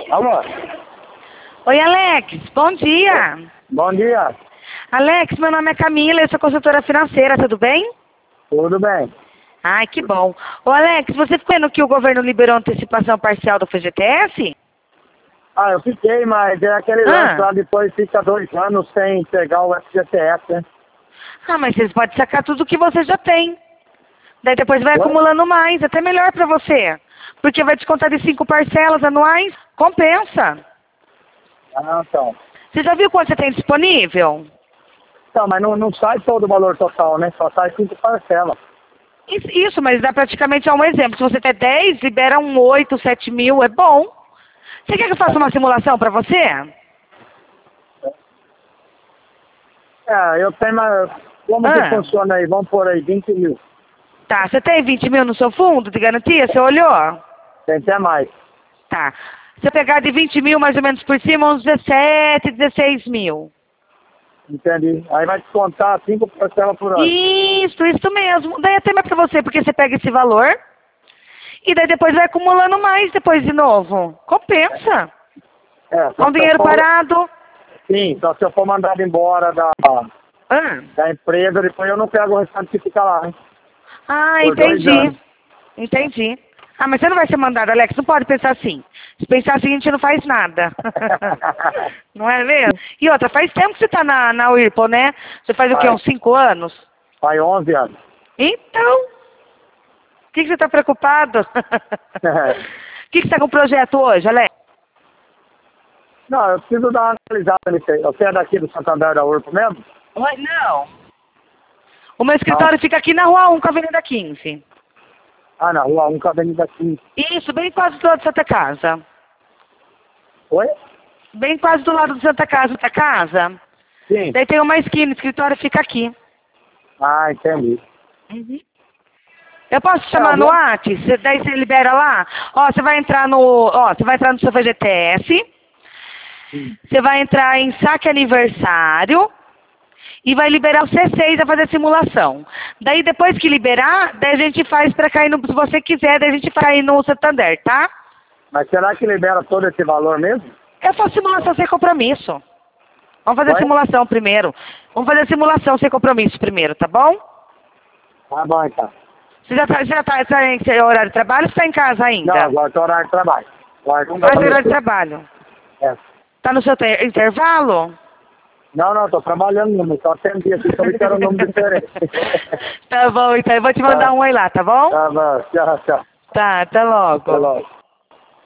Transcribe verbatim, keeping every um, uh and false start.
Alô? Oi, Alex. Bom dia. Bom dia. Alex, meu nome é Camila, eu sou consultora financeira, tudo bem? Tudo bem? Ai, que bom. Ô, Alex, você ficou vendo que o governo liberou antecipação parcial do F G T S? Ah, eu fiquei, mas é aquele Ah. lance lá, depois fica dois anos sem pegar o F G T S, né? Ah, mas vocês podem sacar tudo que você já tem. Daí depois vai Ué? acumulando mais, até melhor pra você. Porque vai descontar de cinco parcelas anuais, compensa. Ah, então. Você já viu quanto você tem disponível? Então, mas não, não sai todo o valor total, né? Só sai cinco parcelas. Isso, isso, mas dá praticamente a um exemplo. Se você tem dez, libera um oito, sete mil, é bom. Você quer que eu faça uma simulação pra você? É, eu tenho, mas como que Ah. funciona aí? Vamos pôr aí vinte mil. Tá, você tem vinte mil no seu fundo de garantia? Você olhou? Tem até mais. Tá. Se você pegar de vinte mil mais ou menos por cima, uns dezessete, dezesseis mil. Entendi. Aí vai descontar cinco parcelas por ano. Isso, isso mesmo. Daí até mais pra você, porque você pega esse valor e daí depois vai acumulando mais depois de novo. Compensa. É, Com só um se eu dinheiro for- parado. Sim, só se eu for mandado embora da, Ah, da empresa, depois eu não pego o restante que fica lá, hein? ah Por dois entendi. anos. Entendi. Ah, mas você não vai ser mandado, Alex. Não pode pensar assim. Se pensar assim, a gente não faz nada. Não é mesmo? E outra, faz tempo que você tá na, na Whirlpool, né? Você faz o quê? Faz. Uns cinco anos? Faz onze anos. Então, o que, que você tá preocupado? O que, que você tá com o projeto hoje, Alex? Não, eu preciso dar uma analisada nisso aí. Você é daqui do Santander da Urpo mesmo? Oi, não. O meu escritório fica aqui na Rua um, com a Avenida quinze. Ah, na rua um, com a Avenida quinze. Isso, bem quase do lado de Santa Casa. Oi? Bem quase do lado de Santa Casa, Santa Casa. Sim. Daí tem uma esquina, o escritório fica aqui. Ah, entendi. Uhum. Eu posso te chamar É, eu no vou- WhatsApp? Cê- Daí você libera lá? Ó, você vai entrar no. Ó, você vai entrar no seu F G T S. Você vai entrar em saque aniversário. E vai liberar o C seis a fazer a simulação. Daí depois que liberar, daí a gente faz pra cair no. Se você quiser, daí a gente faz aí no Santander, tá? Mas será que libera todo esse valor mesmo? Eu faço simulação sem compromisso. Vamos fazer a Oi? simulação primeiro. Vamos fazer a simulação sem compromisso primeiro, tá bom? Tá bom, então. Você já tá, você já tá, tá em seu horário de trabalho ou você tá em casa ainda? Não, agora tô horário de trabalho. Agora não dá Faz pra o horário de mexer. trabalho. É. Tá no seu ter- intervalo? Não, não, tô trabalhando mesmo. Só atendi aqui, só me deram um nome diferente. Tá bom, então eu vou te mandar Tá. um oi lá, tá bom? Tá bom, tchau, tchau. Tá, até logo. Até logo.